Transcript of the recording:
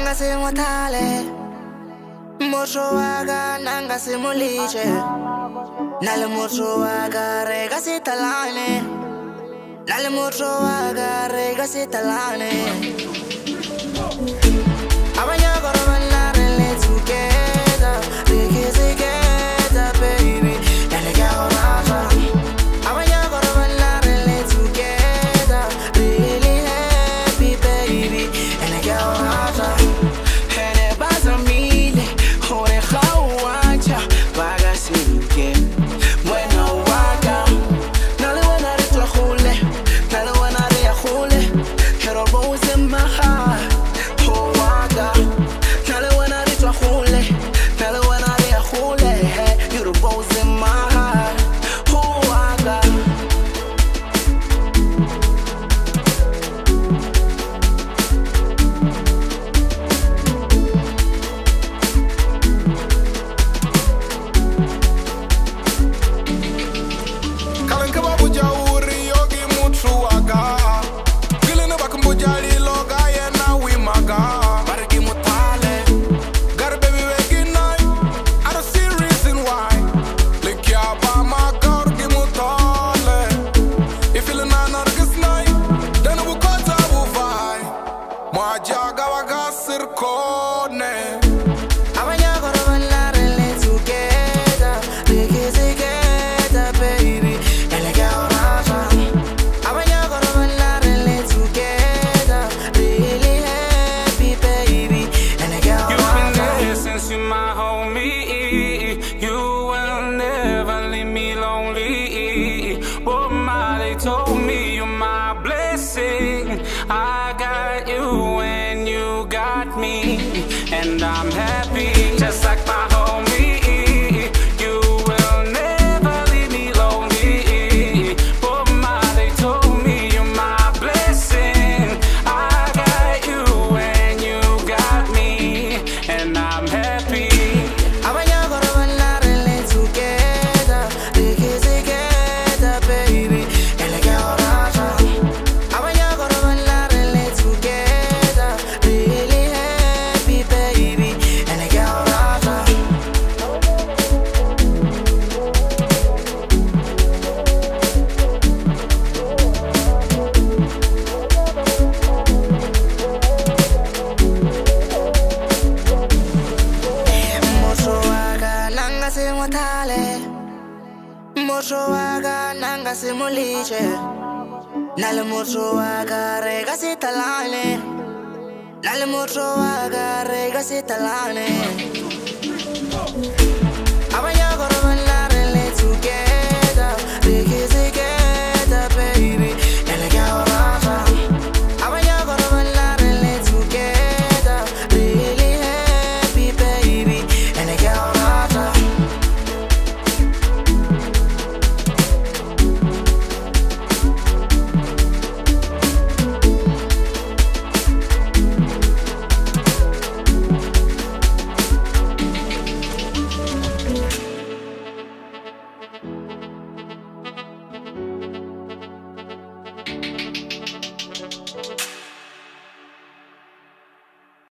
nanga se motale Motro waga nanga se moliche Nale motro waga rega se talane Nale motro waga rega se talane Abanya goro ballare let's together Rege together baby Nale garo raja Abanya goro ballare let's together Really happy baby Nale garo raja Hele bazamile Hore khawacha Baga sinuke Mwena waga Nale wana ritwa khule Nale wana ria khule Hero rose in my heart I got you and you got me, and I'm happy, just like my homie. You will never leave me lonely. Oh my, they told me you're my blessing. I got you and you got me, and I'm happy. Abanya goro ballare let's together, rege together baby. Nale garo raja Abanya goro ballare let's together Really happy baby Nale garo raja Motro waga nanga se motale Motro waga nanga se moliche Nale motro waga rega se talane Nale motro waga rega se talane